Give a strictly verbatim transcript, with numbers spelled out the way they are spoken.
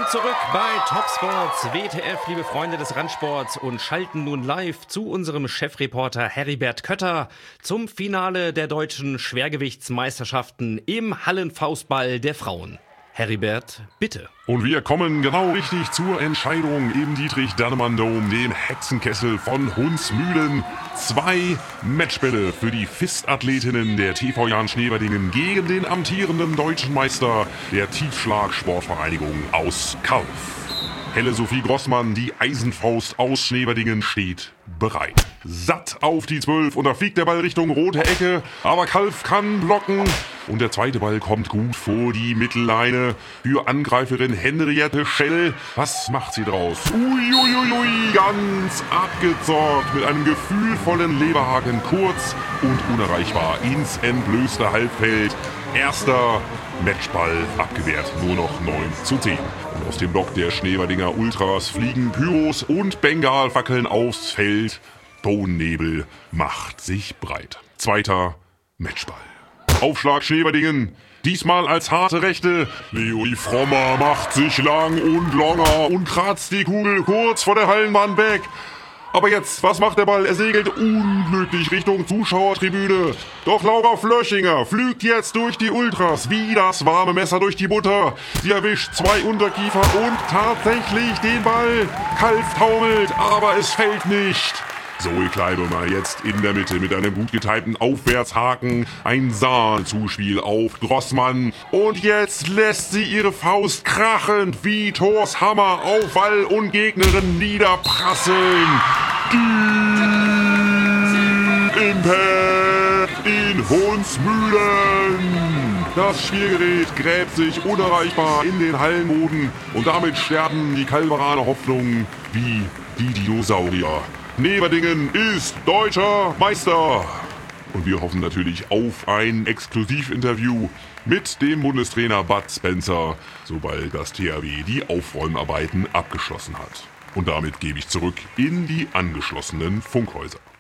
zurück bei Top Sports W T F, liebe Freunde des Randsports, und schalten nun live zu unserem Chefreporter Heribert Kötter zum Finale der deutschen Schwergewichtsmeisterschaften im Hallenfaustball der Frauen. Heribert, bitte. Und wir kommen genau richtig zur Entscheidung im Dietrich-Dannemann-Dom, dem Hexenkessel von Hunsmühlen. Zwei Matchbälle für die Fistathletinnen der T V Jahn Schneewerdingen gegen den amtierenden deutschen Meister der Tiefschlag-Sportvereinigung aus Calw. Helle Sophie Grossmann, die Eisenfaust aus Schneewerdingen, steht bereit. Satt auf die zwölf und da fliegt der Ball Richtung rote Ecke, aber Calw kann blocken und der zweite Ball kommt gut vor die Mittelleine für Angreiferin Henriette Schell. Was macht sie draus? Uiuiui, ganz abgezockt mit einem gefühlvollen Leberhaken kurz und unerreichbar ins entblößte Halbfeld. Erster Matchball abgewehrt, nur noch neun zu zehn. Und aus dem Block der Schneewerdinger Ultras fliegen Pyros und Bengalfackeln aufs Feld. Bodennebel macht sich breit. Zweiter Matchball. Aufschlag Schneewerdingen. Diesmal als harte Rechte. Leonie Frommer macht sich lang und longer und kratzt die Kugel kurz vor der Hallenwand weg. Aber jetzt, was macht der Ball? Er segelt unglücklich Richtung Zuschauertribüne. Doch Laura Flöschinger flügt jetzt durch die Ultras wie das warme Messer durch die Butter. Sie erwischt zwei Unterkiefer und tatsächlich den Ball. Calw taumelt, aber es fällt nicht. Zoe Kleibemer jetzt in der Mitte mit einem gut getimten Aufwärtshaken. Ein Sahnzuspiel auf Grossmann. Und jetzt lässt sie ihre Faust krachend wie Thors Hammer auf Wall und Gegnerin niederprasseln. Die Impact in Hunsmühlen. Das Spielgerät gräbt sich unerreichbar in den Hallenboden und damit sterben die Calweraner Hoffnungen wie die Dinosaurier. Schneewerdingen ist deutscher Meister. Und wir hoffen natürlich auf ein Exklusivinterview mit dem Bundestrainer Bud Spencer, sobald das T H W die Aufräumarbeiten abgeschlossen hat. Und damit gebe ich zurück in die angeschlossenen Funkhäuser.